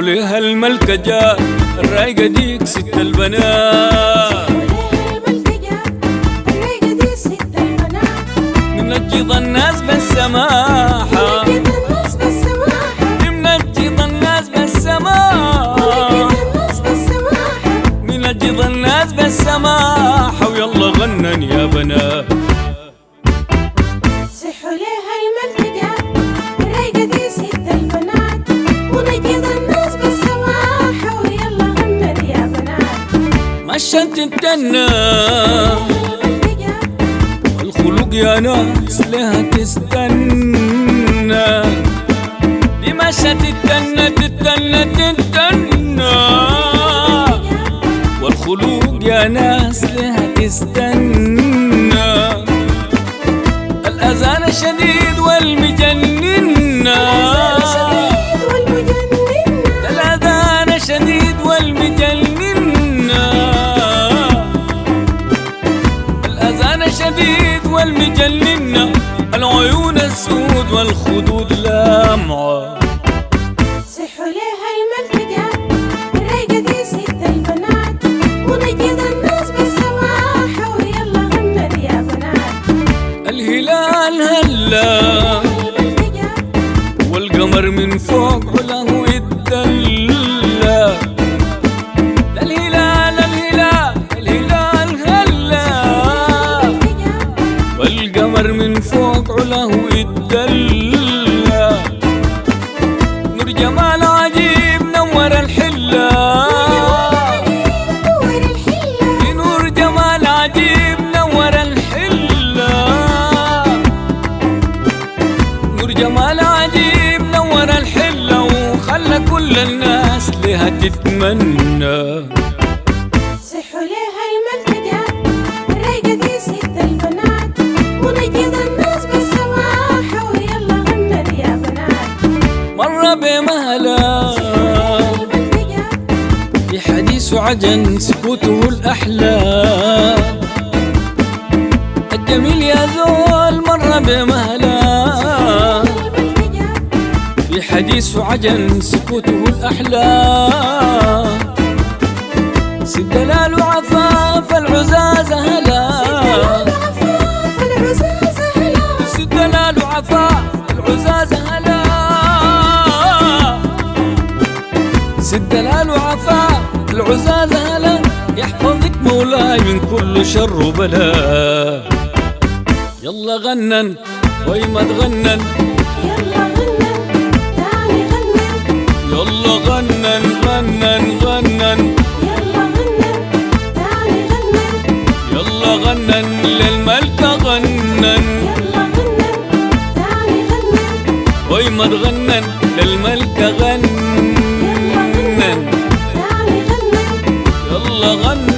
ليها الملكة جات الرايقة ديك ست البنات. منجض الناس بالسماحة، منجض الناس بالسماحة، منجض الناس بالسماحة. ويلا غنن يا بنات. صحوا ليها الملكة الرايقة دي ست البنات، ونجد الناس بالسماحة. ويلا غنن يا بنات. مشت التنة الخلوق يا ناس لها تستنى. دي مشت التنة تتنى تتنى، والخلوق يا ناس لها تستنى. الأذان الشديد والمجنن، الأذان الشديد والمجنن، الأذان الشديد والمجنن. العيون السود والخدود لامعة. صحوا ليها الملكة الرايقة دي ست البنات، ونجد الناس بالسماحة. ويلا غنن يا بنات. الهلال هلا والقمر من فوق له يتدلى. الهلال الهلال الهلال هلا والقمر من فوق له يتدلى. نور جمال عجيب نور الحلة، نور جمال عجيب نور الحلة، نور جمال عجيب نور الحلة. وخلى كل الناس لها تتمنى. صحوا ليها الملكة الرايقة دي ست البنات، ونجد الناس بالسماحة. ويلا غنن يا بنات. مر بمهلا في حديث عجن سكوته الأحلى. الجميل يا ذول مر بمهلا في حديث عجن سكوته الأحلى. سد دلال وعفاف العزاز هلا، سد دلال وعفاف العزاز هلا، سد دلال وعفاف العزاز هلا. يحفظك مولاي من كل شر وبلاء. يلا غنن ويما تغنن، يلا غنن تعالي غنن، يلا غنن غنن غنن، يلا غنن تعالي غنن، يلا غنن للملكة غنن، يلا غنن تعالي غنن، ويما تغنن للملكة غنن، يلا غنن تعالي غنن، يلا غنن.